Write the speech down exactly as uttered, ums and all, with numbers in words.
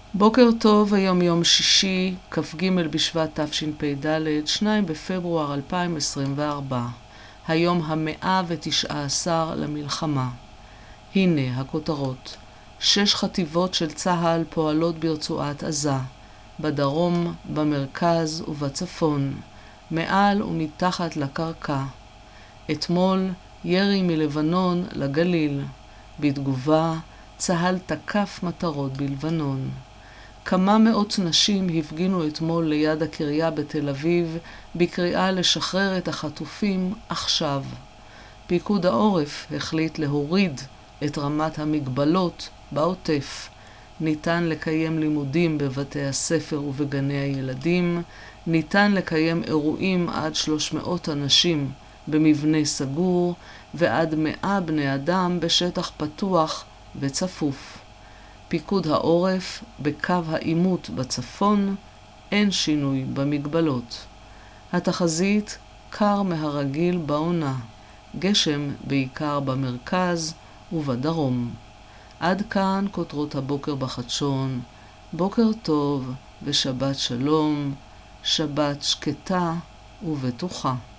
בוקר טוב, היום יום שישי, כ"ג בשבט תשפ"ד, שני בפברואר אלפיים עשרים וארבע. היום המאה ותשע עשר למלחמה. הנה הכותרות. שש חטיבות של צה"ל פועלות ברצועת עזה, בדרום, במרכז ובצפון, מעל ומתחת לקרקע. אתמול ירי מלבנון לגליל. בתגובה, צה"ל תקף מטרות בלבנון. כמה מאות נשים הפגינו אתמול ליד הקריה בתל אביב בקריאה לשחרר את החטופים עכשיו. פיקוד העורף החליט להוריד את רמת המגבלות בעוטף. ניתן לקיים לימודים בבתי הספר ובגני הילדים, ניתן לקיים אירועים עד שלוש מאות אנשים במבנה סגור ועד מאה בני אדם בשטח פתוח וצפוף. פיקוד העורף בקו העימות בצפון, אין שינוי במגבלות. התחזית קר מהרגיל בעונה, גשם בעיקר במרכז ובדרום. עד כאן כותרות הבוקר בחדשון. בוקר טוב ושבת שלום, שבת שקטה ובטוחה.